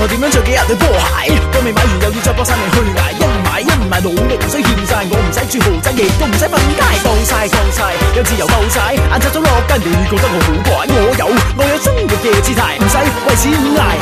我點樣着幾日對波鞋？當未買完又要再搏晒命去捱，一唔買努力唔使欠債，我唔使住豪宅，亦都唔使瞓街，放晒，有自由夠晒，眼插咗落街，你覺得我好怪？我有真嘅姿態，唔使為錢捱。